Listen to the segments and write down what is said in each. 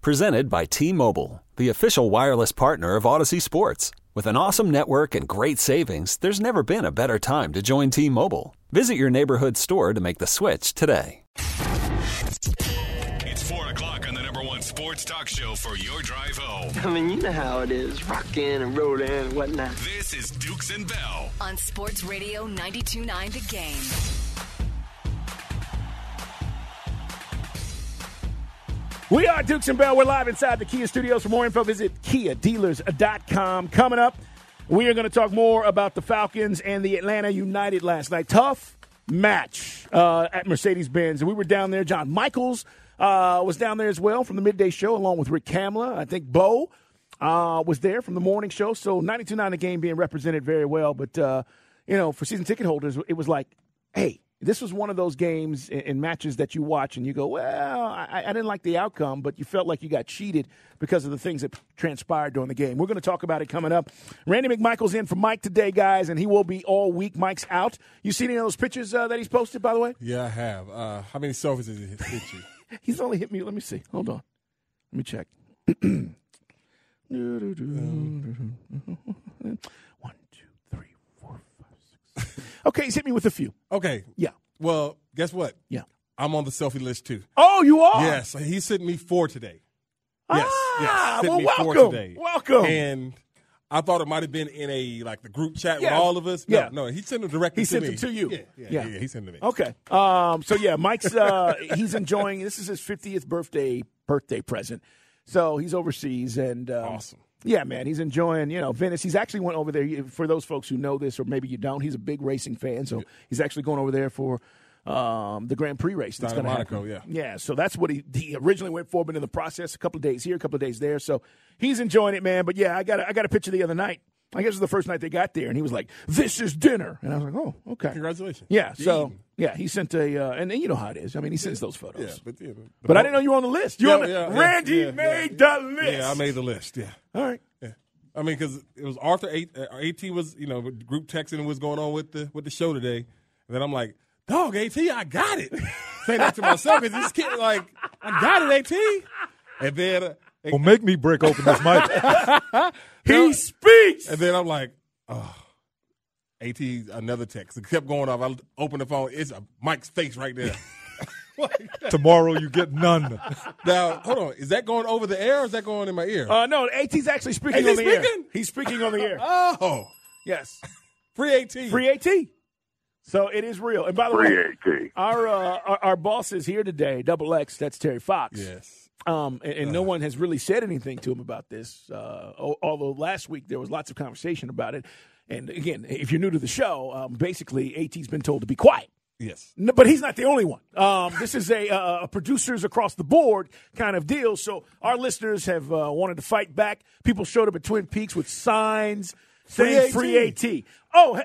Presented by T-Mobile, the official wireless partner of Odyssey Sports. With an awesome network and great savings, there's never been a better time to join T-Mobile. Visit your neighborhood store to make the switch today. It's 4 o'clock on the number one sports talk show for your drive home. I mean, you know how it is, rockin' and rollin' and whatnot. This is Dukes and Bell on Sports Radio 92.9 The Game. We are Dukes and Bell. We're live inside the Kia studios. For more info, visit KiaDealers.com. Coming up, we are going to talk more about the Falcons and the Atlanta United last night. Tough match at Mercedes-Benz. We were down there. John Michaels was down there as well from the midday show, along with Rick Kamla. I think Bo was there from the morning show. So 92.9 The Game being represented very well. But, for season ticket holders, it was like, hey, this was one of those games and matches that you watch and you go, well, I didn't like the outcome, but you felt like you got cheated because of the things that transpired during the game. We're going to talk about it coming up. Randy McMichael's in for Mike today, guys, and he will be all week. Mike's out. You seen any of those pictures that he's posted, by the way? Yeah, I have. How many selfies did he hit you? He's only hit me. Let me see. Hold on. Let me check. 1, 2, 3, 4, 5, 6. Okay, he's hit me with a few. Okay. Yeah. Well, guess what? Yeah. I'm on the selfie list, too. Oh, you are? Yes. He sent me 4 today. Yes. Sent well, me welcome. 4 today. Welcome. And I thought it might have been in the group chat with Yeah. all of us. No, he sent them directly He to sent me. them to you. Yeah, he sent them to me. Okay. Mike's he's enjoying. This is his 50th birthday present. So he's overseas and Awesome. Yeah, man, he's enjoying, Venice. He's actually went over there. For those folks who know this, or maybe you don't, he's a big racing fan. So he's actually going over there for the Grand Prix race that's going to happen. Monaco, yeah. Yeah, so that's what he originally went for, but in the process, a couple of days here, a couple of days there. So he's enjoying it, man. But yeah, I got a picture the other night. I guess it was the first night they got there, and he was like, "This is dinner," and I was like, "Oh, okay." Congratulations. Yeah. So yeah, he sent and you know how it is. I mean, he sends those photos. Yeah, but I didn't know you were on the list. Randy made the list. Yeah, I made the list. Yeah. All right. Yeah. I mean, because it was Arthur. At was group texting was going on with the show today, and then I'm like, "Dog, At, I got it." Saying that to myself, is this kid like, "I got it, At," and then. Well, make me break open this mic. He speaks. And then I'm like, oh, At, another text. It kept going off. I opened the phone. It's Mike's face right there. Tomorrow you get none. Now, hold on. Is that going over the air or is that going in my ear? No, AT's actually speaking on the air. He's speaking on the air. Oh. Yes. Free AT. Free AT. So it is real. And by the way, our boss is here today, Double X. That's Terry Fox. Yes. And no one has really said anything to him about this, although last week there was lots of conversation about it. And, again, if you're new to the show, basically AT's been told to be quiet. Yes. No, but he's not the only one. This is a producers across the board kind of deal. So our listeners have wanted to fight back. People showed up at Twin Peaks with signs saying free AT. Oh,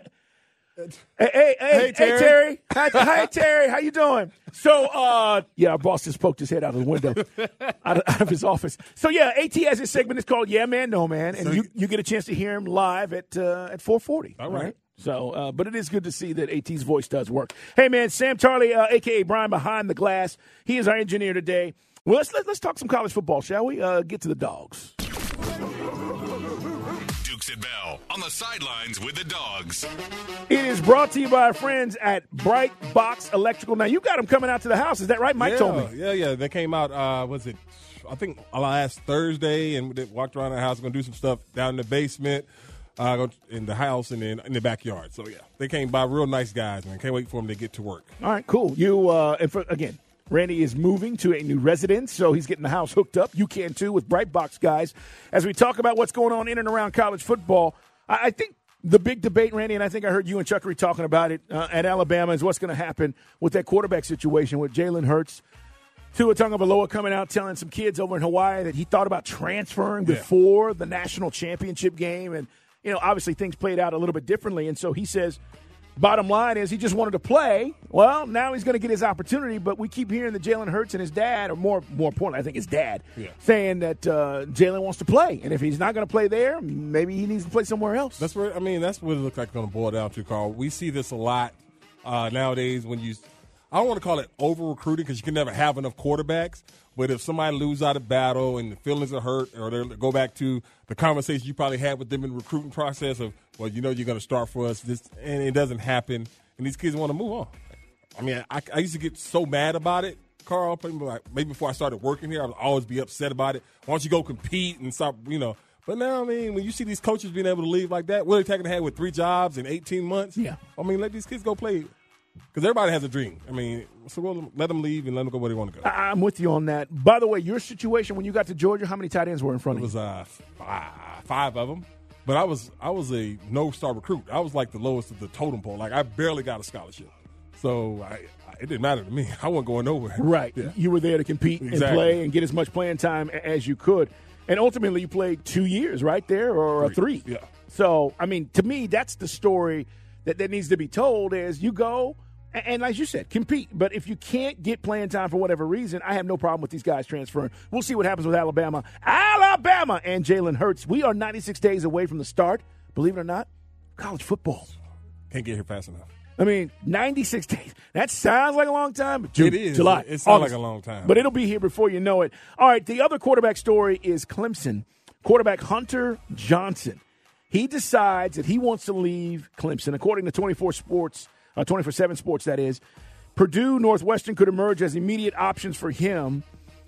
Hey, Terry. Hi, Terry. How you doing? So, our boss just poked his head out of the window, out of his office. So, AT has his segment. It's called Yeah Man, No Man, and you get a chance to hear him live at 4:40. All right. So, but it is good to see that AT's voice does work. Hey, man, Sam Tarley, a.k.a. Brian Behind the Glass. He is our engineer today. Well, let's talk some college football, shall we? Get to the Dogs. Dukes and Bell on the sidelines with the Dogs. It is brought to you by our friends at Bright Box Electrical. Now, you got them coming out to the house. Is that right? Mike told me. Yeah. They came out, I think last Thursday, and they walked around the house, going to do some stuff down in the basement, in the house, and then in the backyard. So, yeah, they came by, real nice guys, man. Can't wait for them to get to work. All right, cool. Again, Randy is moving to a new residence, so he's getting the house hooked up. You can, too, with Bright Box, guys. As we talk about what's going on in and around college football, I think the big debate, Randy, and I think I heard you and Chuckery talking about it at Alabama, is what's going to happen with that quarterback situation with Jalen Hurts. Tua Tagovailoa coming out telling some kids over in Hawaii that he thought about transferring before the national championship game. And, obviously things played out a little bit differently. And so he says, bottom line is he just wanted to play. Well, now he's going to get his opportunity, but we keep hearing that Jalen Hurts and his dad, or more importantly, I think his dad, saying that Jalen wants to play. And if he's not going to play there, maybe he needs to play somewhere else. That's what it looks like it's going to boil down to, Carl. We see this a lot nowadays when I don't want to call it over-recruiting because you can never have enough quarterbacks. But if somebody loses out of battle and the feelings are hurt, or they go back to the conversation you probably had with them in the recruiting process of, well, you know you're going to start for us, and it doesn't happen, and these kids want to move on. I mean, I used to get so mad about it, Carl, maybe before I started working here, I would always be upset about it. Why don't you go compete and stop, But now, I mean, when you see these coaches being able to leave like that, Willie Taggart had with 3 jobs in 18 months. Yeah. I mean, let these kids go play. Because everybody has a dream. I mean, so we'll let them leave and let them go where they want to go. I'm with you on that. By the way, your situation when you got to Georgia, how many tight ends were in front of you? It was 5 of them. But I was a no-star recruit. I was like the lowest of the totem pole. Like, I barely got a scholarship. So it didn't matter to me. I wasn't going nowhere. Right. Yeah. You were there to compete and play and get as much playing time as you could. And ultimately, you played 2 years right there, or 3. Yeah. So, I mean, to me, that's the story that needs to be told is you go and, as you said, compete. But if you can't get playing time for whatever reason, I have no problem with these guys transferring. We'll see what happens with Alabama. Alabama and Jalen Hurts. We are 96 days away from the start, believe it or not, college football. Can't get here fast enough. I mean, 96 days. That sounds like a long time. But it is. July. It sounds August. like a long time. But it'll be here before you know it. All right, the other quarterback story is Clemson. Quarterback Hunter Johnson. He decides that he wants to leave Clemson. According to 24/7 Sports, that is. Purdue, Northwestern could emerge as immediate options for him.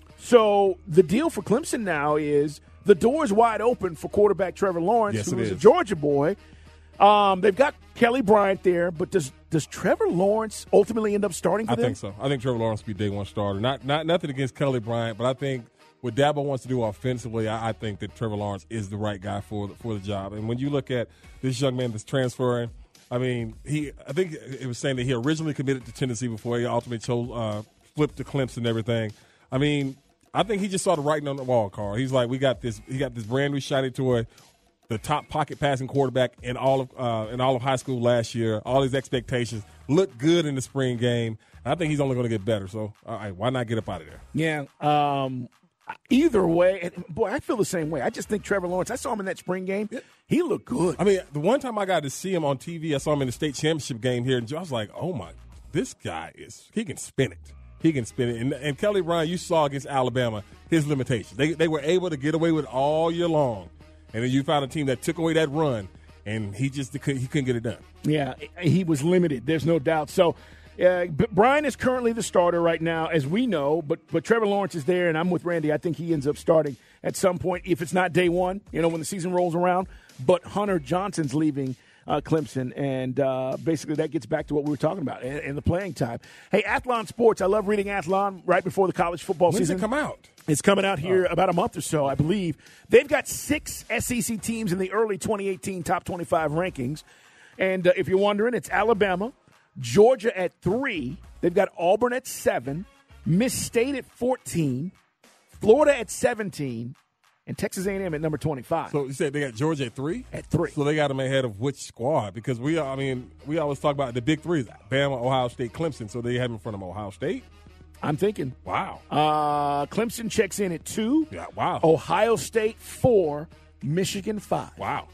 So the deal for Clemson now is the door is wide open for quarterback Trevor Lawrence, who is a Georgia boy. They've got Kelly Bryant there, but does Trevor Lawrence ultimately end up starting for them? I think so. I think Trevor Lawrence will be day one starter. Not nothing against Kelly Bryant, but I think what Dabo wants to do offensively, I think that Trevor Lawrence is the right guy for the job. And when you look at this young man that's transferring, I mean, I think it was saying that he originally committed to Tennessee before he ultimately flipped to Clemson and everything. I mean, I think he just saw the writing on the wall, Carl. He's like, he got this brand new shiny toy, the top pocket passing quarterback in all of high school last year. All his expectations looked good in the spring game. I think he's only going to get better. So, all right, why not get up out of there? Yeah. Either way, and boy, I feel the same way. I just think Trevor Lawrence, I saw him in that spring game. He looked good. I mean, the one time I got to see him on TV, I saw him in the state championship game here, and I was like, oh, my, this guy he can spin it. He can spin it. And Kelly Bryant, you saw against Alabama, his limitations. They were able to get away with it all year long. And then you found a team that took away that run, and he couldn't get it done. Yeah, he was limited. There's no doubt. So, Brian is currently the starter right now, as we know, but Trevor Lawrence is there, and I'm with Randy. I think he ends up starting at some point, if it's not day one, when the season rolls around. But Hunter Johnson's leaving Clemson, and basically that gets back to what we were talking about and the playing time. Hey, Athlon Sports, I love reading Athlon right before the college football season. When does it come out? It's coming out here about a month or so, I believe. They've got 6 SEC teams in the early 2018 top 25 rankings. And if you're wondering, it's Alabama, Georgia at 3. They've got Auburn at 7, Miss State at 14, Florida at 17, and Texas A&M at number 25. So you said they got Georgia at 3? At 3. So they got them ahead of which squad? Because we always talk about the big threes, Bama, Ohio State, Clemson. So they have in front of Ohio State? I'm thinking. Wow. Clemson checks in at 2. Yeah, wow. Ohio State 4, Michigan 5. Wow.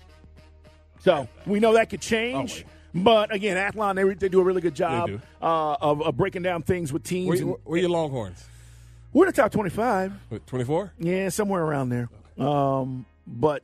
So we know that could change. But, again, Athlon, they do a really good job of breaking down things with teams. Where are your Longhorns? We're in the top 25. 24? Yeah, somewhere around there. But,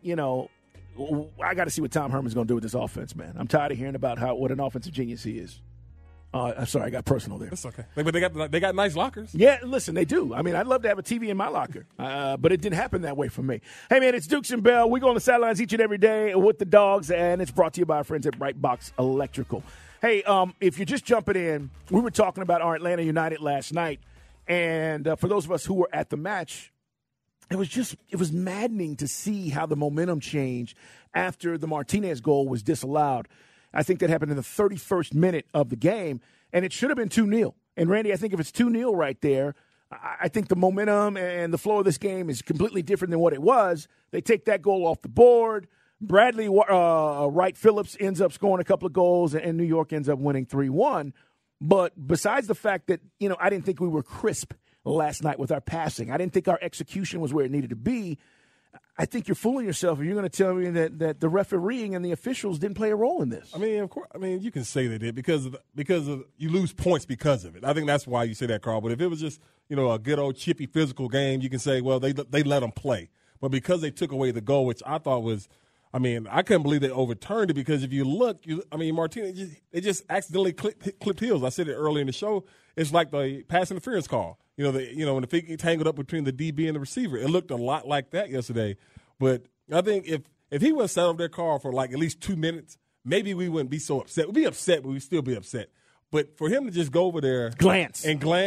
I got to see what Tom Herman's going to do with this offense, man. I'm tired of hearing about what an offensive genius he is. I'm sorry, I got personal there. That's okay. But they got nice lockers. Yeah, listen, they do. I mean, I'd love to have a TV in my locker, but it didn't happen that way for me. Hey, man, it's Dukes and Bell. We go on the sidelines each and every day with the dogs, and it's brought to you by our friends at Brightbox Electrical. Hey, if you're just jumping in, we were talking about our Atlanta United last night, and for those of us who were at the match, it was maddening to see how the momentum changed after the Martinez goal was disallowed. I think that happened in the 31st minute of the game, and it should have been 2-0. And, Randy, I think if it's 2-0 right there, I think the momentum and the flow of this game is completely different than what it was. They take that goal off the board. Bradley Wright Phillips ends up scoring a couple of goals, and New York ends up winning 3-1. But besides the fact that, I didn't think we were crisp last night with our passing. I didn't think our execution was where it needed to be. I think you're fooling yourself if you're going to tell me that the refereeing and the officials didn't play a role in this. I mean, of course. I mean, you can say they did because you lose points because of it. I think that's why you say that, Carl. But if it was just a good old chippy physical game, you can say, well, they let them play. But because they took away the goal, which I thought was, I mean, I couldn't believe they overturned it because if you look, Martinez, they just accidentally clipped heels. I said it earlier in the show. It's like the pass interference call. When the feet tangled up between the DB and the receiver. It looked a lot like that yesterday. But I think if he would have sat over their car for like at least 2 minutes, maybe we wouldn't be so upset. We'd be upset, but we'd still be upset. But for him to just go over there, glance,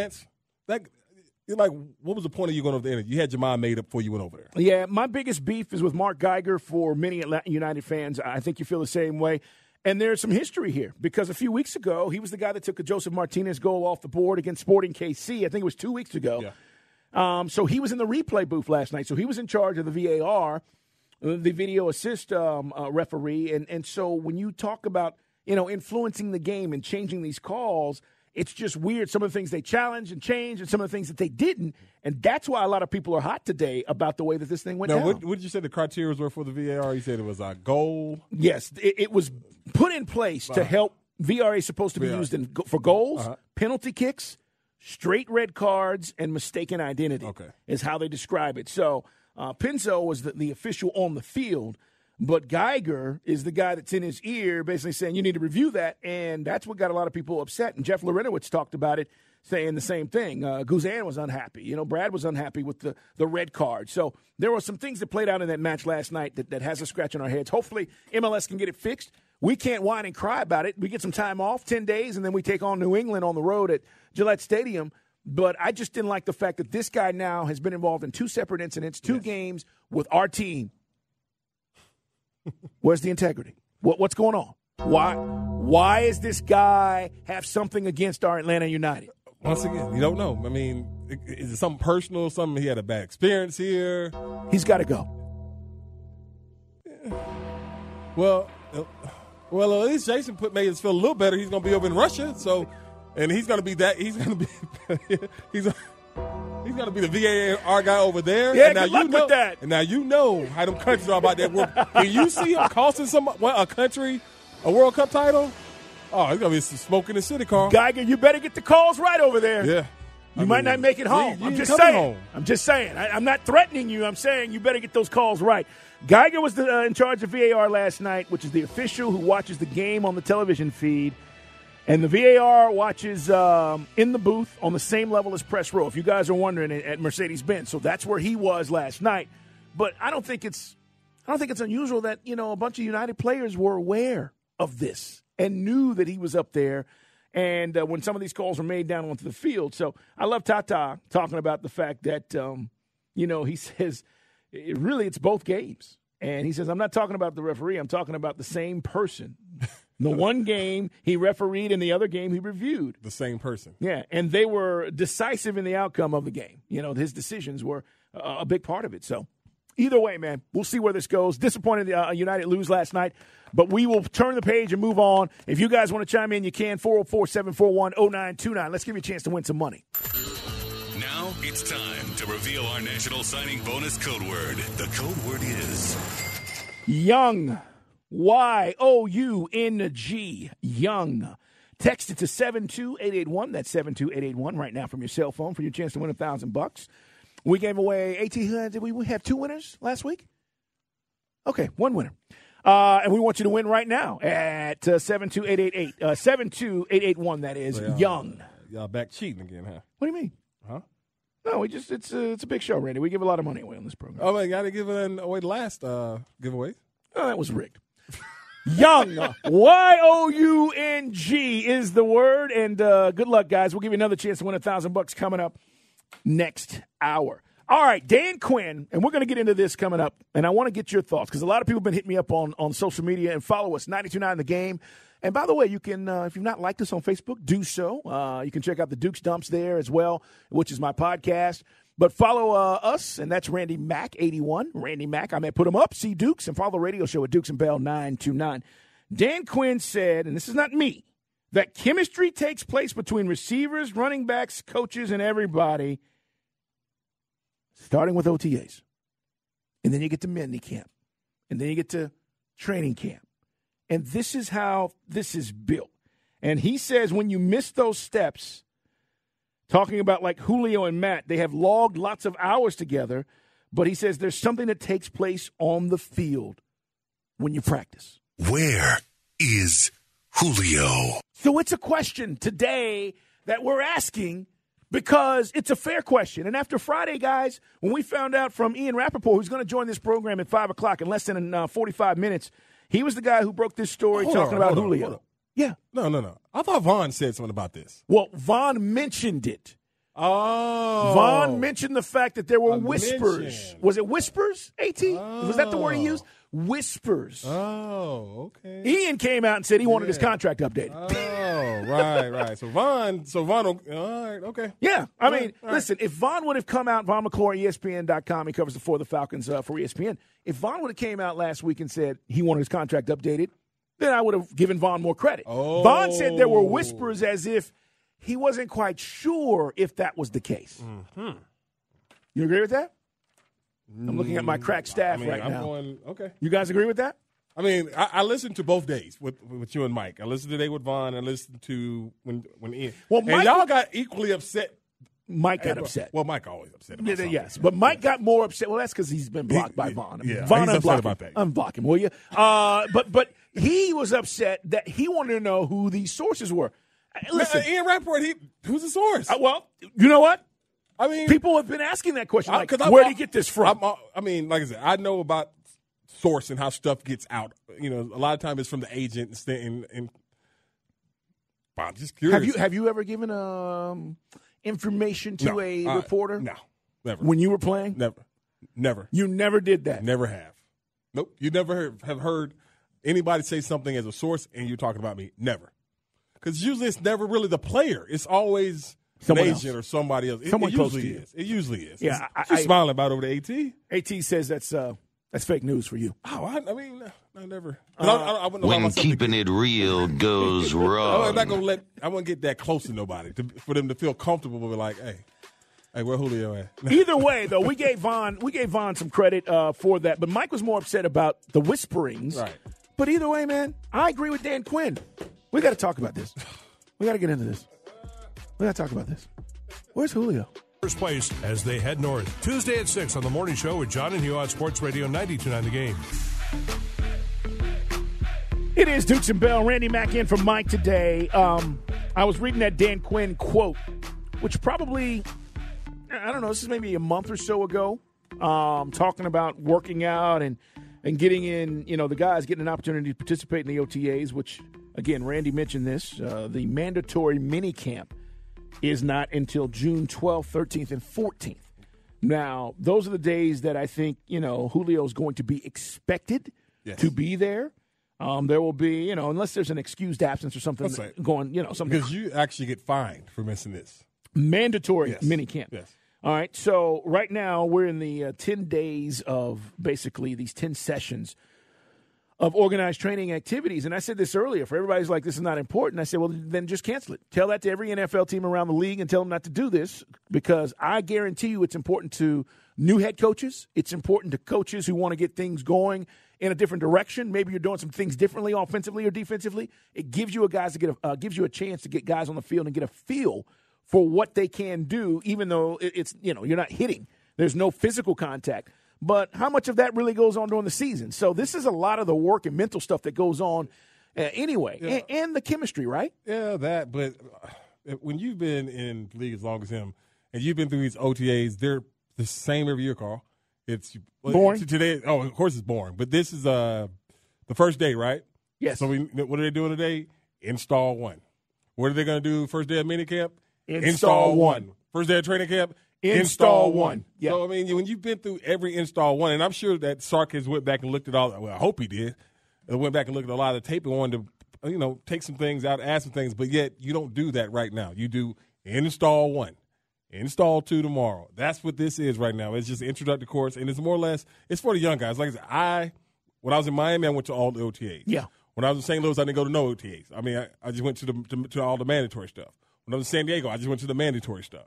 that like, what was the point of you going over there? You had your mind made up before you went over there. Yeah, my biggest beef is with Mark Geiger. For many Atlanta United fans, I think you feel the same way. And there's some history here because a few weeks ago, he was the guy that took a Joseph Martinez goal off the board against Sporting KC. I think it was 2 weeks ago. Yeah. So he was in the replay booth last night. So he was in charge of the VAR, the video assist referee. And so when you talk about, influencing the game and changing these calls, it's just weird. Some of the things they challenged and changed and some of the things that they didn't. And that's why a lot of people are hot today about the way that this thing went down. What did you say the criteria were for the VAR? You said it was a goal? Yes, it was put in place to help. VAR is supposed to be used for goals, penalty kicks, straight red cards, and mistaken identity is how they describe it. So Pinzo was the official on the field, but Geiger is the guy that's in his ear basically saying you need to review that, and that's what got a lot of people upset. And Jeff Larinowitz talked about it, saying the same thing. Guzan was unhappy. Brad was unhappy with the red card. So there were some things that played out in that match last night that has us scratching our heads. Hopefully MLS can get it fixed. We can't whine and cry about it. We get some time off, 10 days, and then we take on New England on the road at Gillette Stadium. But I just didn't like the fact that this guy now has been involved in 2 separate incidents, 2 games with our team. Where's the integrity? What's going on? Why is this guy have something against our Atlanta United? Once again, you don't know. I mean, is it something personal? Something he had a bad experience here? He's got to go. Yeah. Well, at least Jason made us feel a little better. He's going to be over in Russia, and he's going to be that. He's going to be he's going to be the VAR guy over there. Yeah, good luck with that. And now you know how them countries are about that. When you see him costing a country a World Cup title, oh, he's going to be smoking the city, Carl. Geiger, you better get the calls right over there. Yeah. You might not make it home. I'm just saying. I'm not threatening you. I'm saying you better get those calls right. Geiger was in charge of VAR last night, which is the official who watches the game on the television feed. And the VAR watches in the booth on the same level as press row, if you guys are wondering, at Mercedes-Benz. So that's where he was last night. But I don't think it's unusual that, a bunch of United players were aware of this and knew that he was up there. And when some of these calls were made down onto the field. So I love Tata talking about the fact that, he says it's both games. And he says, I'm not talking about the referee. I'm talking about the same person. The one game he refereed and the other game he reviewed. The same person. Yeah, and they were decisive in the outcome of the game. His decisions were a big part of it. So either way, man, we'll see where this goes. Disappointed United lose last night, but we will turn the page and move on. If you guys want to chime in, you can, 404-741-0929. Let's give you a chance to win some money. Now it's time to reveal our national signing bonus code word. The code word is Young. YOUNG, Young. Text it to 72881. That's 72881 right now from your cell phone for your chance to win $1,000. We gave away 1,800. Did we have 2 winners last week? Okay, 1 winner. And we want you to win right now at 72888. 72881, that is, Young. Y'all back cheating again, huh? What do you mean? Huh? No, it's a big show, Randy. We give a lot of money away on this program. Oh, man, got to give away the last giveaway. Oh, that was rigged. Young, YOUNG is the word, and good luck, guys. We'll give you another chance to win $1,000 coming up next hour. All right, Dan Quinn, and we're going to get into this coming up, and I want to get your thoughts because a lot of people have been hitting me up on social media and follow us, 92.9 The Game. And by the way, you can, if you've not liked us on Facebook, do so. You can check out the Dukes Dumps there as well, which is my podcast. But follow us, and that's Randy Mack, 81. Randy Mack, I may put him up, see Dukes, and follow the radio show at Dukes and Bell 929. Dan Quinn said, and this is not me, that chemistry takes place between receivers, running backs, coaches, and everybody, starting with OTAs. and then you get to mini camp, and then you get to training camp. And this is how this is built. And he says when you miss those steps, talking about like Julio and Matt, they have logged lots of hours together, but he says there's something that takes place on the field when you practice. Where is Julio? So it's a question today that we're asking because it's a fair question. And after Friday, guys, when we found out from Ian Rappaport, who's going to join this program at 5 o'clock in less than 45 minutes, he was the guy who broke this story talking about Julio. Yeah. No. I thought Vaughn said something about this. Well, Vaughn mentioned it. Oh. Vaughn mentioned the fact that there were whispers. Was it whispers, AT? Was that the word he used? Whispers. Oh, okay. Ian came out and said he wanted his contract updated. Oh, right. So Vaughn, all right, okay. Yeah. I mean, listen, if Vaughn would have come out, Vaughn McClure, ESPN.com, he covers the Falcons for ESPN. If Vaughn would have came out last week and said he wanted his contract updated, then I would have given Vaughn more credit. Oh. Vaughn said there were whispers as if he wasn't quite sure if that was the case. Mm-hmm. You agree with that? I'm looking at my crack staff I'm now. going, okay. You guys agree with that? I mean, I listened to both days with you and Mike. I listened today with Vaughn. I listened to when Ian. Well, and Mike, y'all got equally upset. Mike got upset. Well, Mike always upset about something. Yes, but Mike got more upset. Well, that's because he's been blocked by Vaughn. Yeah, Vaughn, he's upset about that. Unblock him, will you? But he was upset that he wanted to know who these sources were. Listen, Ian Rappaport, who's the source? Well, you know what? I mean, people have been asking that question. Like, where where did he get this from? I mean, like I said, I know about source and how stuff gets out. You know, a lot of times it's from the agent and I'm just curious. Have you ever given information to a reporter? No, never. When you were playing? Never. You never did that? Never have. Nope. You never have heard anybody say something as a source and you're talking about me. Never. Because usually it's never really the player. It's always an agent or somebody else. It usually is. It usually is. Yeah, She's smiling about over the AT. AT says that's fake news for you. Oh, I mean, I never. When keeping it real goes wrong. I wouldn't get that close to nobody for them to feel comfortable with like, hey, where Julio at? Either way, though, we gave Vaughn some credit for that. But Mike was more upset about the whisperings. Right. But either way, man, I agree with Dan Quinn. We got to talk about this. We got to get into this. We got to talk about this. Where's Julio? First place as they head north. Tuesday at 6 on The Morning Show with John and Hugh on Sports Radio 92.9 The Game. It is Dukes and Bell. Randy Mack in for Mike today. I was reading that Dan Quinn quote, which probably, I don't know, this is maybe a month or so ago, talking about working out and getting in, the guys getting an opportunity to participate in the OTAs, which, again, Randy mentioned this, the mandatory mini camp is not until June 12th, 13th, and 14th. Now, those are the days that I think, Julio is going to be expected to be there. There will be, unless there's an excused absence or something something. Because you actually get fined for missing this. Mandatory mini camp. Yes. All right, so right now we're in the 10 days of basically these 10 sessions of organized training activities. And I said this earlier, for everybody's like, this is not important. I said, well, then just cancel it. Tell that to every NFL team around the league and tell them not to do this, because I guarantee you it's important to new head coaches. It's important to coaches who want to get things going in a different direction. Maybe you're doing some things differently offensively or defensively. It gives you gives you a chance to get guys on the field and get a feel for what they can do, even though it's, you're not hitting. There's no physical contact. But how much of that really goes on during the season? So this is a lot of the work and mental stuff that goes on anyway, and the chemistry, right? Yeah, that. But when you've been in the league as long as him, and you've been through these OTAs, they're the same every year, Carl. It's boring. Today, of course it's boring. But this is the first day, right? Yes. So what are they doing today? Install one. What are they going to do first day of minicamp? Install one. First day of training camp? Install one. Yeah. So, I mean, when you've been through every install one, and I'm sure that Sark has went back and looked at all – well, I hope he did. Went back and looked at a lot of the tape and wanted to, take some things out, add some things. But yet you don't do that right now. You do install one, install two tomorrow. That's what this is right now. It's just an introductory course, and it's more or less – it's for the young guys. Like I said, when I was in Miami, I went to all the OTAs. Yeah. When I was in St. Louis, I didn't go to no OTAs. I mean, I just went to all the mandatory stuff. When I was in San Diego, I just went to the mandatory stuff.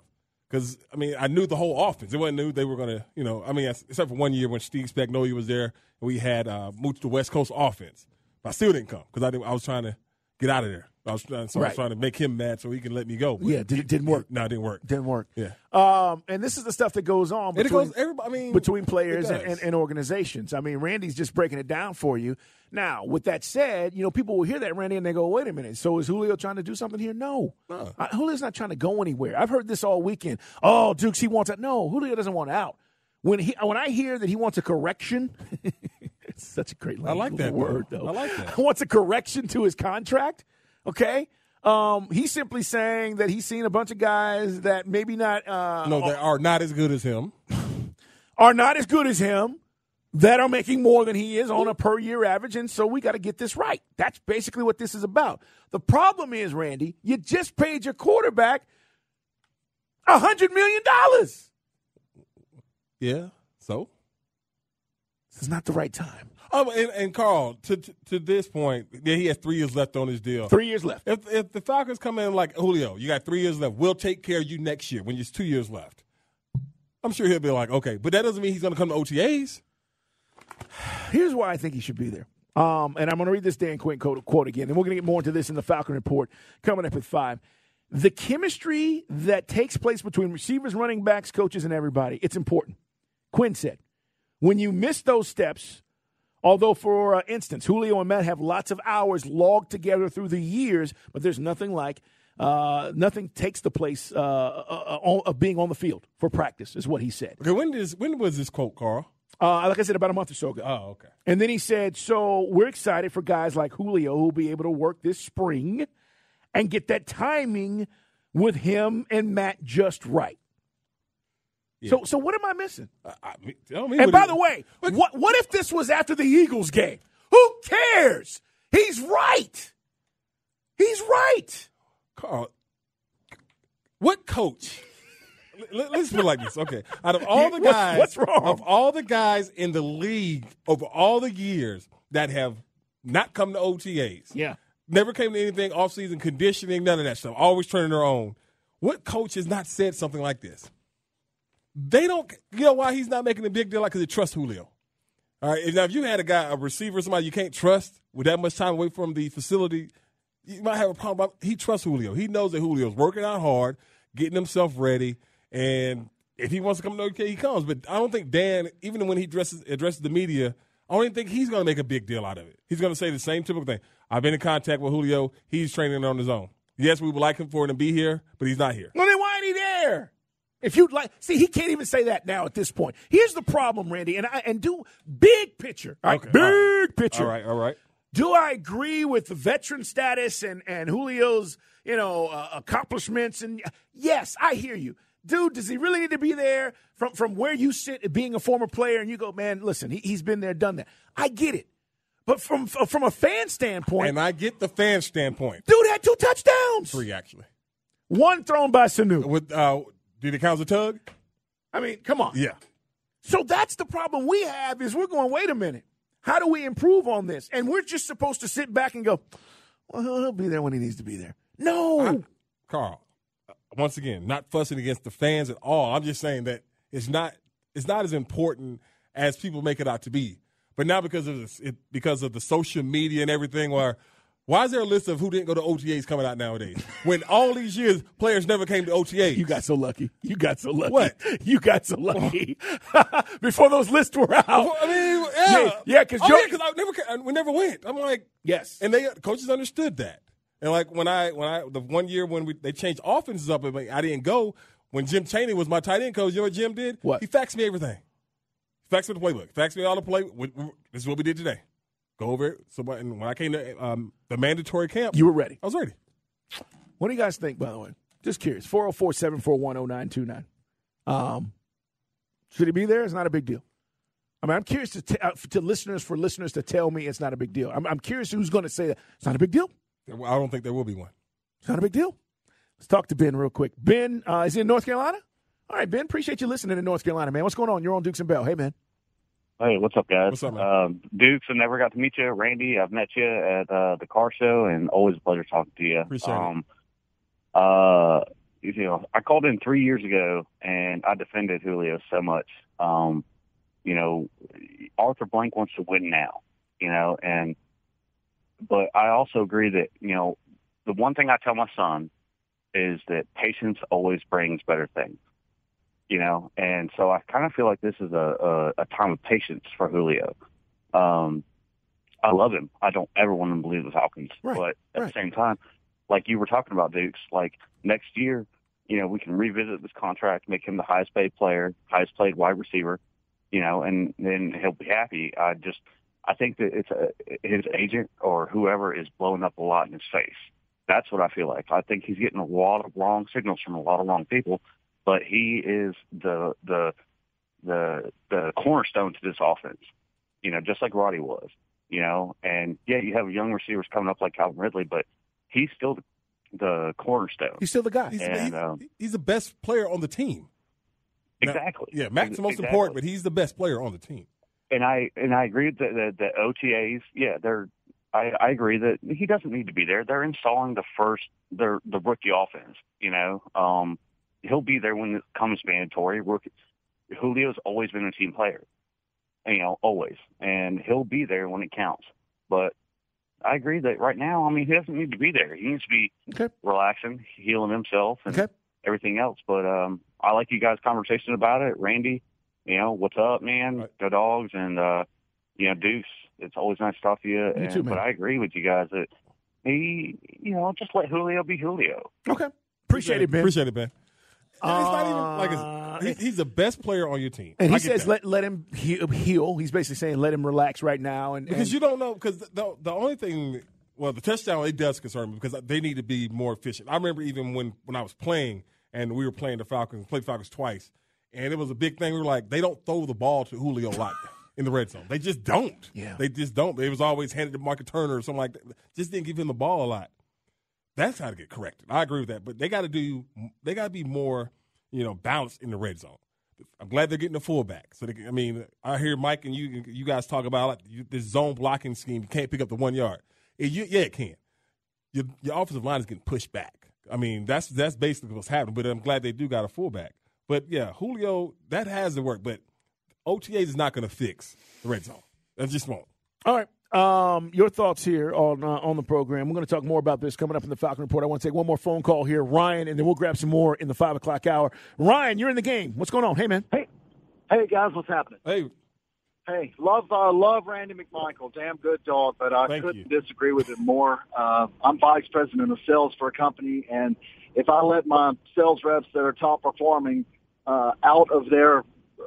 Because, I mean, I knew the whole offense. It wasn't new they were going to, you know, I mean, except for one year when Steve Spagnuolo was there and we had moved to the West Coast offense. But I still didn't come because I was trying to get out of there. I was trying to make him mad so he can let me go. But yeah, didn't work. No, it didn't work. Didn't work. Yeah. And this is the stuff that goes on between players and organizations. I mean, Randy's just breaking it down for you. Now, with that said, you know, people will hear that, Randy, and they go, wait a minute. So is Julio trying to do something here? No. Julio's not trying to go anywhere. I've heard this all weekend. Oh, Dukes, he wants out. No, Julio doesn't want out. When I hear that he wants a correction, it's such a great I like that word, though. I like that. He wants a correction to his contract, okay? He's simply saying that he's seen a bunch of guys that maybe not that are not as good as him. Are not as good as him, that are making more than he is on a per-year average, and so we got to get this right. That's basically what this is about. The problem is, Randy, you just paid your quarterback $100 million. Yeah, so? This is not the right time. And Carl, to this point, yeah, he has 3 years left on his deal. 3 years left. If the Falcons come in like, Julio, you got 3 years left, we'll take care of you next year when there's 2 years left. I'm sure he'll be like, okay, but that doesn't mean he's going to come to OTAs. Here's why I think he should be there. And I'm going to read this Dan Quinn quote again, and we're going to get more into this in the Falcon Report coming up at 5. The chemistry that takes place between receivers, running backs, coaches, and everybody, it's important. Quinn said, when you miss those steps, although, for instance, Julio and Matt have lots of hours logged together through the years, but there's nothing like nothing takes the place of being on the field for practice, is what he said. Okay, when was this quote, Carl? Like I said, about a month or so ago. Oh, okay. And then he said, so we're excited for guys like Julio who will be able to work this spring and get that timing with him and Matt just right. Yeah. So what am I missing? And by the way, what if this was after the Eagles game? Who cares? He's right. He's right. Carl, what coach? Let's put it like this, okay. Out of all the guys, what's wrong? Of all the guys in the league over all the years that have not come to OTAs, never came to anything offseason conditioning, none of that stuff, always turning their own. What coach has not said something like this? They don't. You know why he's not making a big deal? Because they trust Julio. All right. Now, if you had a receiver, somebody you can't trust with that much time away from the facility, you might have a problem. He trusts Julio. He knows that Julio's working out hard, getting himself ready. And if he wants to come to OK, he comes. But I don't think Dan, even when he addresses the media, I don't even think he's going to make a big deal out of it. He's going to say the same typical thing. I've been in contact with Julio. He's training on his own. Yes, we would like him for him to be here, but he's not here. Well, then why ain't he there? If you'd like, see, he can't even say that now at this point. Here's the problem, Randy, and do big picture. Big picture. All right. Do I agree with the veteran status and Julio's, accomplishments? And yes, I hear you. Dude, does he really need to be there from where you sit being a former player and you go, man, listen, he's been there, done that. I get it. But from a fan standpoint. And I get the fan standpoint. Dude had 2 touchdowns. 3, actually. 1 thrown by Sanu. Did it count as a tug? I mean, come on. Yeah. So that's the problem we have is we're going, wait a minute. How do we improve on this? And we're just supposed to sit back and go, well, he'll be there when he needs to be there. No. Carl. Once again, not fussing against the fans at all. I'm just saying that it's not as important as people make it out to be. But now because of the social media and everything, why is there a list of who didn't go to OTAs coming out nowadays? When all these years players never came to OTAs. You got so lucky. What? You got so lucky. Before those lists were out. Well, I mean, yeah. Because we never went. I'm like, yes, and coaches understood that. And like when the one year when they changed offenses up, I didn't go. When Jim Chaney was my tight end coach, you know what Jim did? What? He faxed me everything. Faxed me the playbook. Faxed me all the play. This is what we did today. Go over it. So when I came to the mandatory camp, you were ready. I was ready. What do you guys think, by the way? Just curious. 404-741-0929. Should he be there? It's not a big deal. I mean, I'm curious to listeners to tell me it's not a big deal. I'm curious who's going to say that. It's not a big deal. I don't think there will be one. It's not a big deal. Let's talk to Ben real quick. Ben, is he in North Carolina? All right, Ben, appreciate you listening in North Carolina, man. What's going on? You're on Dukes and Bell. Hey, man. Hey, what's up, guys? What's up, man? Dukes, I never got to meet you. Randy, I've met you at the car show, and always a pleasure talking to you. Appreciate it. I called in 3 years ago and I defended Julio so much. Arthur Blank wants to win now, but I also agree that, the one thing I tell my son is that patience always brings better things, and so I kind of feel like this is a time of patience for Julio. I love him. I don't ever want him to leave the Falcons, but at the same time, like you were talking about, Dukes, like next year, we can revisit this contract, make him the highest paid player, highest paid wide receiver, and then he'll be happy. I think that it's his agent or whoever is blowing up a lot in his face. That's what I feel like. I think he's getting a lot of wrong signals from a lot of wrong people, but he is the cornerstone to this offense, just like Roddy was, and you have young receivers coming up like Calvin Ridley, but he's still the cornerstone. He's still the guy. He's the best player on the team. Exactly. Now, Mac's the most important, but he's the best player on the team. And I agree that the OTAs, I agree that he doesn't need to be there. They're installing the rookie offense. He'll be there when it comes mandatory. Julio's always been a team player, always, and he'll be there when it counts. But I agree that right now, he doesn't need to be there. He needs to be relaxing, healing himself, and everything else. But I like you guys' conversation about it, Randy. What's up, man? Go Dogs, and Deuce. It's always nice to talk to you. Me too, man. But I agree with you guys that he, just let Julio be Julio. Okay, appreciate it, Ben. Appreciate it, Ben. It's not even he's the best player on your team. And he says let him heal. He's basically saying let him relax right now. Because you don't know, because the only thing, the touchdown, it does concern me because they need to be more efficient. I remember even when I was playing and we were playing the Falcons, played the Falcons twice, and it was a big thing. We were like, they don't throw the ball to Julio a lot in the red zone. They just don't. Yeah. They just don't. It was always handed to Marcus Turner or something like that. Just didn't give him the ball a lot. That's how to get corrected. I agree with that. But they got to be more, balanced in the red zone. I'm glad they're getting a fullback. So I hear Mike and you guys talk about this zone blocking scheme. You can't pick up the 1 yard. It can. Your offensive line is getting pushed back. That's basically what's happening. But I'm glad they do got a fullback. But Julio, that has to work. But OTAs is not going to fix the red zone. That just won't. All right. Your thoughts here on the program. We're going to talk more about this coming up in the Falcon Report. I want to take one more phone call here, Ryan, and then we'll grab some more in the 5 o'clock hour. Ryan, you're in the game. What's going on? Hey, man. Hey, guys, what's happening? Hey, love Randy McMichael. Damn good dog, but I couldn't disagree with him more. I'm vice president of sales for a company, and if I let my sales reps that are top performing out of their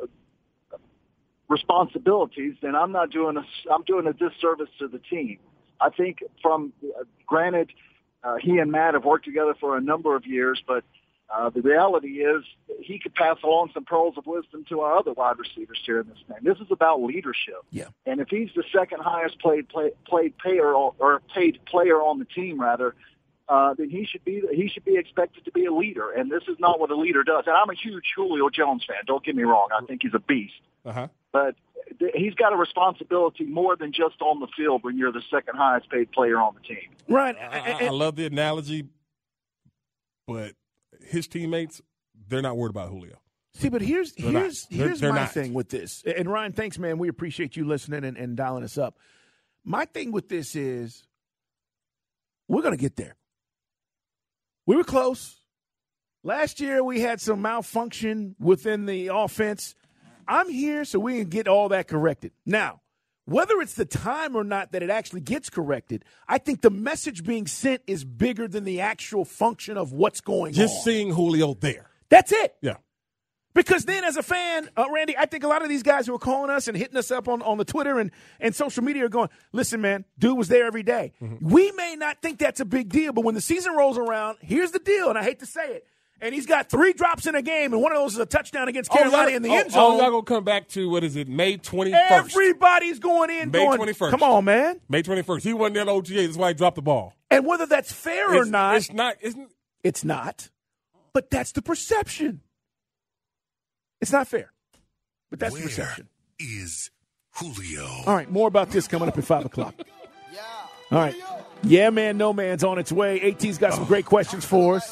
responsibilities, then I'm doing a disservice to the team. I think granted, he and Matt have worked together for a number of years, but the reality is he could pass along some pearls of wisdom to our other wide receivers here in this thing. This is about leadership. Yeah. And if he's the second highest paid player on the team, rather, then he should be expected to be a leader. And this is not what a leader does. And I'm a huge Julio Jones fan. Don't get me wrong. I think he's a beast. Uh-huh. But he's got a responsibility more than just on the field when you're the second highest paid player on the team. Right. I love the analogy, but his teammates, they're not worried about Julio. See, but here's They're my not. thing with this. And Ryan, thanks, man. We appreciate you listening and dialing us up. My thing with this is we're going to get there. We were close. Last year we had some malfunction within the offense. I'm here so we can get all that corrected. Now, whether it's the time or not that it actually gets corrected, I think the message being sent is bigger than the actual function of what's going on. Just seeing Julio there. That's it. Yeah. Because then as a fan, Randy, I think a lot of these guys who are calling us and hitting us up on the Twitter and social media are going, listen, man, dude was there every day. Mm-hmm. We may not think that's a big deal, but when the season rolls around, here's the deal, and I hate to say it, and he's got 3 drops in a game, and one of those is a touchdown against Carolina in the end zone. Y'all going to come back to, May 21st? Everybody's going in May 21st. Come on, man. May 21st. He wasn't at OTA. That's why he dropped the ball. And whether that's fair or not. It's not. It's not. But that's the perception. It's not fair. But that's the perception. Is Julio. All right, more about this coming up at 5 o'clock. All right. Yeah, man, no man's on its way. AT's got some great questions for us.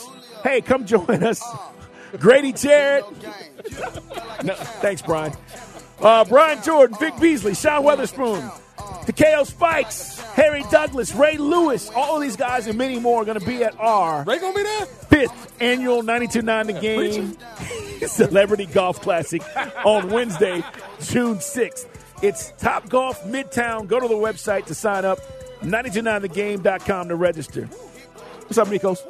Hey, come join us. Grady Jarrett. No, thanks, Brian. Brian Jordan, Vic Beasley, Sean Weatherspoon, Takeo Spikes, Harry Douglas, Ray Lewis. All of these guys and many more are going to be at our Ray going to be there? 5th annual 92.9 The Game Celebrity Golf Classic on Wednesday, June 6th. It's Top Golf Midtown. Go to the website to sign up, 929thegame.com to register. What's up, Nikos?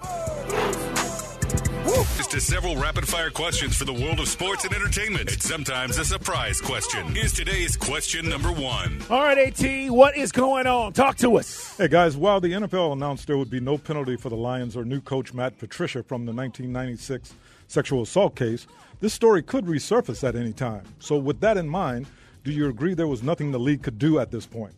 To several rapid-fire questions for the world of sports and entertainment. It's sometimes a surprise question. Here's today's question number 1. All right, AT, what is going on? Talk to us. Hey, guys, while the NFL announced there would be no penalty for the Lions or new coach Matt Patricia from the 1996 sexual assault case, this story could resurface at any time. So with that in mind, do you agree there was nothing the league could do at this point?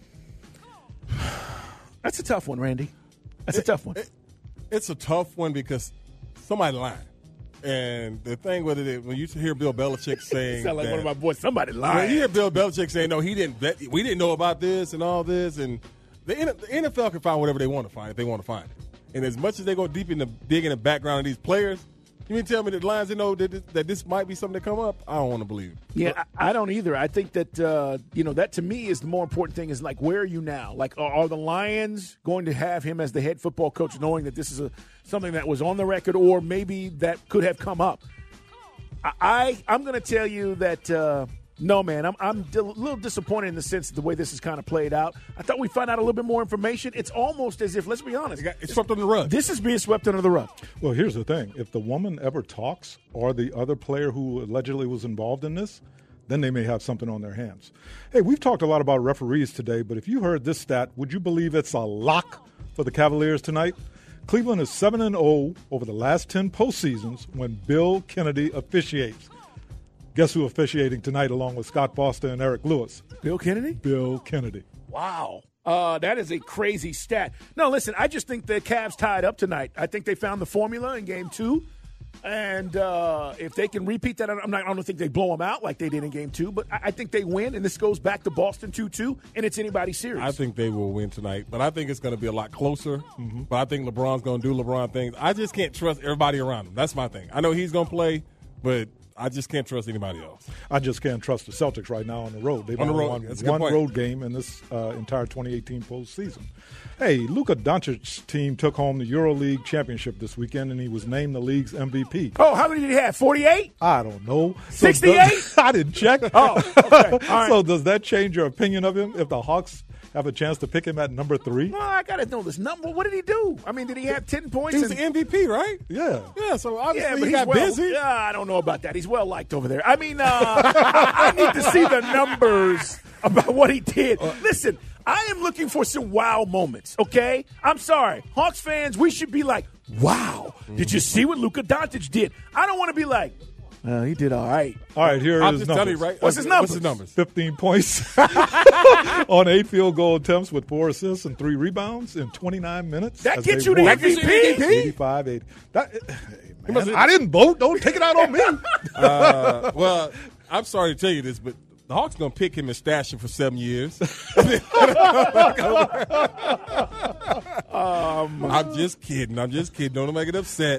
That's a tough one, Randy. That's a tough one. It's a tough one because somebody lying. And the thing with it is, when you hear Bill Belichick saying sound like that, one of my boys, somebody lying. When you hear Bill Belichick saying, no, we didn't know about this and all this, and the NFL can find whatever they want to find if they want to find it. And as much as they go deep in the background of these players, you mean tell me that the Lions didn't know that this might be something to come up? I don't want to believe it. Yeah, I don't either. I think that, that to me is the more important thing is, like, where are you now? Like, are the Lions going to have him as the head football coach knowing that this is something that was on the record or maybe that could have come up? I'm going to tell you that no, man, I'm a little disappointed in the sense of the way this is kind of played out. I thought we'd find out a little bit more information. It's almost as if, let's be honest, it's swept under the rug. This is being swept under the rug. Well, here's the thing. If the woman ever talks or the other player who allegedly was involved in this, then they may have something on their hands. Hey, we've talked a lot about referees today, but if you heard this stat, would you believe it's a lock for the Cavaliers tonight? Cleveland is 7-0 over the last 10 postseasons when Bill Kennedy officiates. Guess who officiating tonight along with Scott Foster and Eric Lewis? Bill Kennedy? Bill Kennedy. Wow. That is a crazy stat. No, listen, I just think the Cavs tied up tonight. I think they found the formula in Game 2. And if they can repeat that, I don't think they blow them out like they did in Game 2. But I think they win, and this goes back to Boston 2-2, and it's anybody's series. I think they will win tonight, but I think it's going to be a lot closer. Mm-hmm. But I think LeBron's going to do LeBron things. I just can't trust everybody around him. That's my thing. I know he's going to play, but I just can't trust anybody else. I just can't trust the Celtics right now on the road. They've only won one road game in this entire 2018 postseason. Hey, Luka Doncic's team took home the EuroLeague championship this weekend, and he was named the league's MVP. Oh, how many did he have, 48? I don't know. 68? I didn't check. Oh, okay. All right. So does that change your opinion of him if the Hawks have a chance to pick him at number 3? Well, I got to know this number. What did he do? I mean, did he have 10 points? He was the MVP, right? Yeah. Yeah, so obviously but he got busy. Yeah, I don't know about that. He's well-liked over there. I mean, I need to see the numbers about what he did. Listen, I am looking for some wow moments, okay? I'm sorry. Hawks fans, we should be like, wow, did you see what Luka Doncic did? I don't want to be like, he did all right. All right, here is his numbers. Right? What's his numbers? 15 points on 8 field goal attempts with 4 assists and 3 rebounds in 29 minutes. That gets you the MVP? 85-80. I didn't vote. Don't take it out on me. Well, I'm sorry to tell you this, but the Hawks going to pick him and stash him for 7 years. I'm just kidding. Don't make it upset.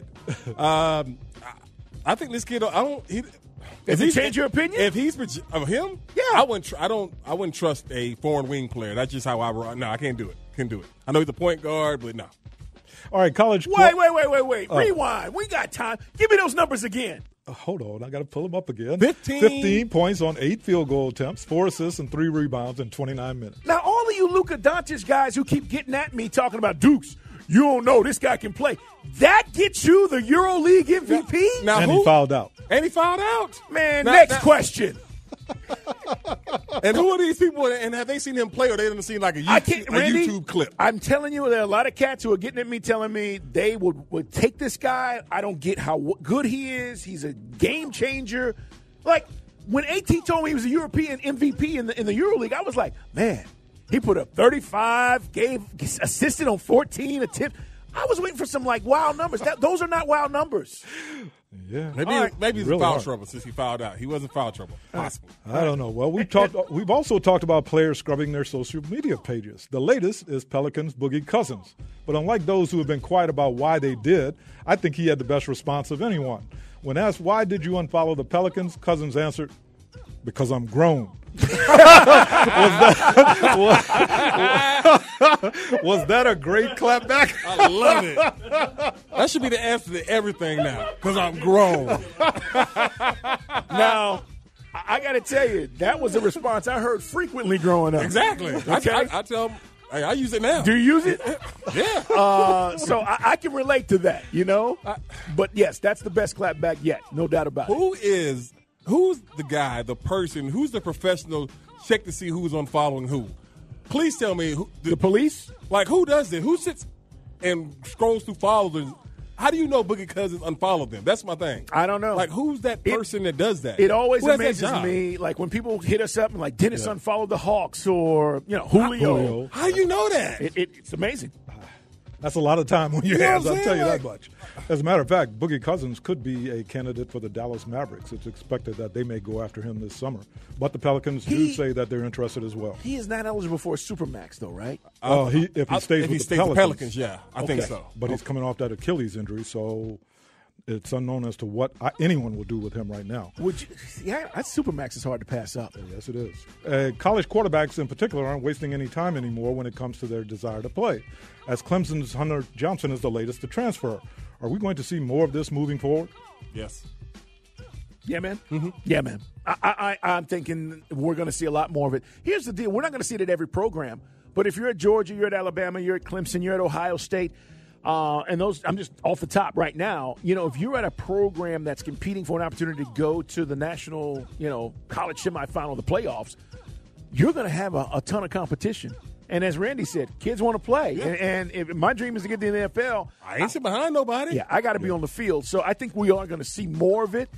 I think this kid. Does he change your opinion? If he's of him, yeah. I wouldn't trust a foreign wing player. That's just how I run. No, I can't do it. I know he's a point guard, but no. All right, college. Wait. Rewind. We got time. Give me those numbers again. Hold on. I got to pull them up again. 15 points on 8 field goal attempts, 4 assists, and 3 rebounds in 29 minutes. Now, all of you Luka Doncic guys who keep getting at me talking about Dukes, you don't know this guy can play. That gets you the EuroLeague MVP? Now, he fouled out. Man, next question. And who are these people, and have they seen him play, or they haven't seen like a YouTube clip? I'm telling you, there are a lot of cats who are getting at me telling me they would take this guy. I don't get how good he is. He's a game changer. Like, when AT told me he was a European MVP in the EuroLeague, I was like, man, he put up 35, assisted on 14 attempts. I was waiting for some like wild numbers. Those are not wild numbers. Yeah, maybe he's in foul trouble since he fouled out. He was in foul trouble. Possible. I don't know. Well, we've also talked about players scrubbing their social media pages. The latest is Pelicans' Boogie Cousins. But unlike those who have been quiet about why they did, I think he had the best response of anyone. When asked why did you unfollow the Pelicans, Cousins answered, "Because I'm grown." Was that a great clapback? I love it. That should be the answer to everything now, because I'm grown. Now, I got to tell you, that was a response I heard frequently growing up. Exactly. Okay? I tell them, hey, I use it now. Do you use it? Yeah. So I can relate to that, you know? But, yes, that's the best clapback yet. No doubt about it. Who's the guy, the person, who's the professional check to see who's unfollowing who? Please tell me. The police? Like, who does it? Who sits and scrolls through followers? How do you know Boogie Cousins unfollowed them? That's my thing. I don't know. Like, who's that person that does that? It always Who has that amazes job? me, like when people hit us up and like Dennis unfollowed the Hawks or Julio. How do you know that? It's amazing. That's a lot of time on your You know hands, what I'm I'll tell you saying? that much. As a matter of fact, Boogie Cousins could be a candidate for the Dallas Mavericks. It's expected that they may go after him this summer. But the Pelicans do say that they're interested as well. He is not eligible for a Supermax, though, right? If he stays with the Pelicans. Yeah, I think so. But he's coming off that Achilles injury, so it's unknown as to what anyone will do with him right now. That Supermax is hard to pass up. Yes, it is. College quarterbacks in particular aren't wasting any time anymore when it comes to their desire to play, as Clemson's Hunter Johnson is the latest to transfer. Are we going to see more of this moving forward? Yes. Yeah, man? Mm-hmm. Yeah, man. I'm thinking we're going to see a lot more of it. Here's the deal. We're not going to see it at every program, but if you're at Georgia, you're at Alabama, you're at Clemson, you're at Ohio State, and those, I'm just off the top right now, if you're at a program that's competing for an opportunity to go to the national, college semifinal, the playoffs, you're going to have a ton of competition. And as Randy said, kids want to play. Yeah. And if my dream is to get to the NFL. I ain't sitting behind nobody. Yeah, I got to be on the field. So I think we are going to see more of it.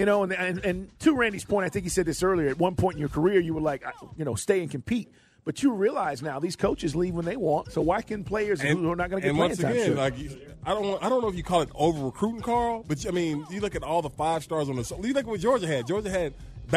And to Randy's point, I think he said this earlier, at one point in your career, you were like, stay and compete. But you realize now these coaches leave when they want. So why can players who are not going to get playing time? And once again, I don't know if you call it over recruiting, Carl. But I mean, you look at all the 5 stars on the. You look at what Georgia had. Georgia had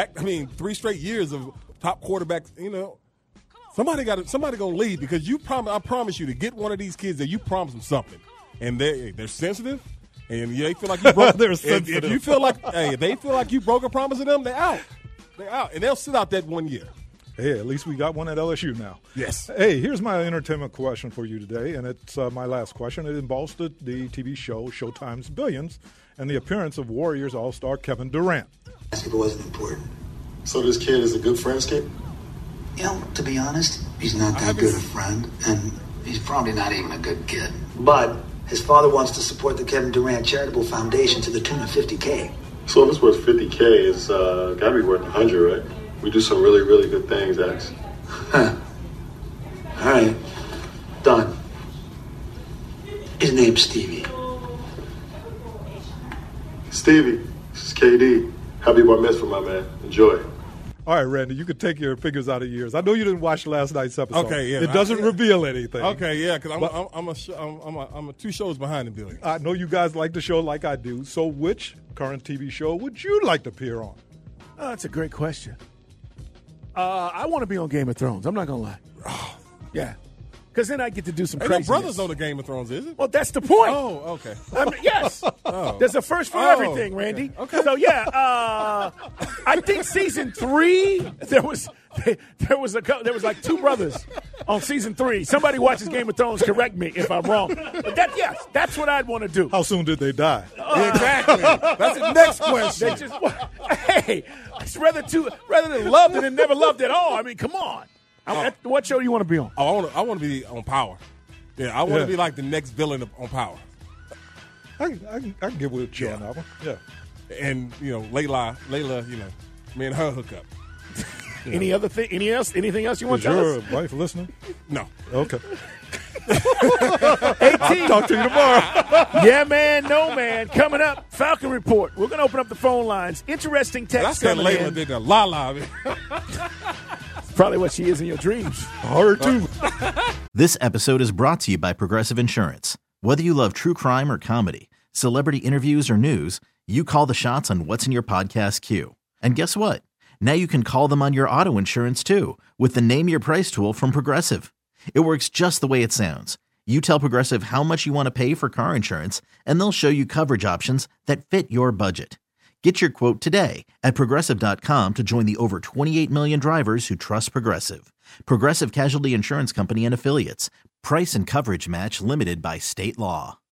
3 straight years of top quarterbacks. Somebody gonna leave because I promise you to get one of these kids that you promise them something, and they're sensitive. And they feel like you broke. They're sensitive. If you feel like, they feel like you broke a promise to them, they're out. They're out, and they'll sit out that 1 year. Hey, at least we got one at LSU now. Yes. Hey, here's my entertainment question for you today, and it's my last question. It involves the TV show Showtime's Billions and the appearance of Warriors All-Star Kevin Durant. Basketball wasn't important. So this kid is a good friendscape? To be honest, he's not that good a friend, and he's probably not even a good kid. But his father wants to support the Kevin Durant Charitable Foundation to the tune of $50K. So if it's worth $50K, it's got to be worth $100, right? We do some really, really good things, Ax. Huh. All right. Done. His name's Stevie. Stevie, this is KD. Happy bar mitzvah, my man. Enjoy. All right, Randy, you could take your fingers out of your ears. I know you didn't watch last night's episode. Okay, yeah. It doesn't reveal anything. Okay, yeah, because I'm 2 shows behind the Billions. I know you guys like the show like I do. So which current TV show would you like to appear on? Oh, that's a great question. I want to be on Game of Thrones. I'm not going to lie. Yeah. Because then I get to do some craziness. No brothers on the Game of Thrones, is it? Well, that's the point. Oh, okay. Yes. There's a first for everything, Randy. Okay. So, yeah, I think season 3, there was like 2 brothers on season 3. Somebody watches Game of Thrones, correct me if I'm wrong. But that's what I'd want to do. How soon did they die? Exactly. That's the next question. It's rather than loved than never loved at all. I mean, come on. What show do you want to be on? I want to be on Power. Yeah, I want to be like the next villain on Power. I can get with you on that one. Yeah. And Layla, me and her hook up. Anything else you want to tell us? Is your wife listening? No. Okay. 18. Talk to you tomorrow. Yeah, man, no, man. Coming up, Falcon Report. We're going to open up the phone lines. Interesting text coming in. I said Layla did the la-la. Probably what she is in your dreams. Her too. This episode is brought to you by Progressive Insurance. Whether you love true crime or comedy, celebrity interviews or news, you call the shots on what's in your podcast queue. And guess what? Now you can call them on your auto insurance too with the Name Your Price tool from Progressive. It works just the way it sounds. You tell Progressive how much you want to pay for car insurance, and they'll show you coverage options that fit your budget. Get your quote today at Progressive.com to join the over 28 million drivers who trust Progressive. Progressive Casualty Insurance Company and Affiliates. Price and coverage match limited by state law.